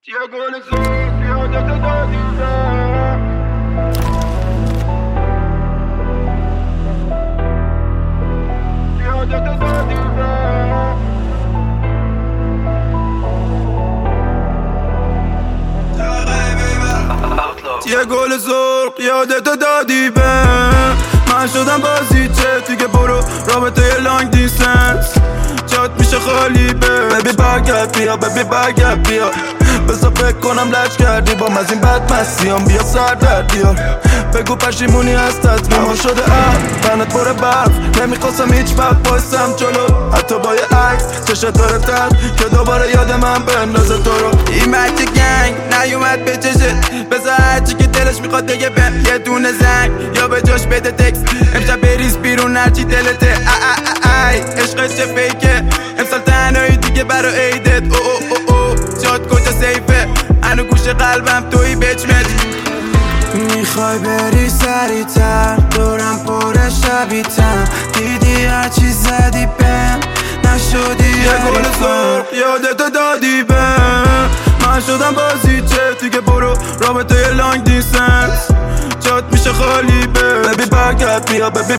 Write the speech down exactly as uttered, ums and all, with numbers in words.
یه گل سرخ یادت دادی من، یادت دادی من. یه گل سرخ یادت دادی به من، شدم بازیچه دیگه برو رابطه لانگ دیستنس، جات میشه خالی به ببی برگرد بیا، ببی برگرد بیا، بذار فکر کنم لج کردی بام از این بد مسیام، بیا سر در بیار، بگو پشیمونی هست از ما شده اه تنت بره برف، نمیخواستم هیچ وقت بایستم جلو حتی با یه عکس چشت داره تد که دوباره یاد من بندازه تو رو. این مچه گنگ نیومد به چشت، بذار هرچی که دلش میخواد دیگه بهم یه دونه زنگ یا به جاش بده تکس، امشب بریز بیرون هرچی دلته ای عشقش چه فیکه، امسال تنهایی دیگه برا عیدت او او او او جات کجا سیفه، هنو گوش قلبم توی بچمت. میخوای بری سریع‌تر دورم پر شبیتم، دیدی هرچی زدی بهم نشدی یه گل سرخ یادت دادی بهم، من شدم بازیچه دیگه برو رابطه لانگ دیستنس، جات میشه خالی به ببی برگرد بیا، ببی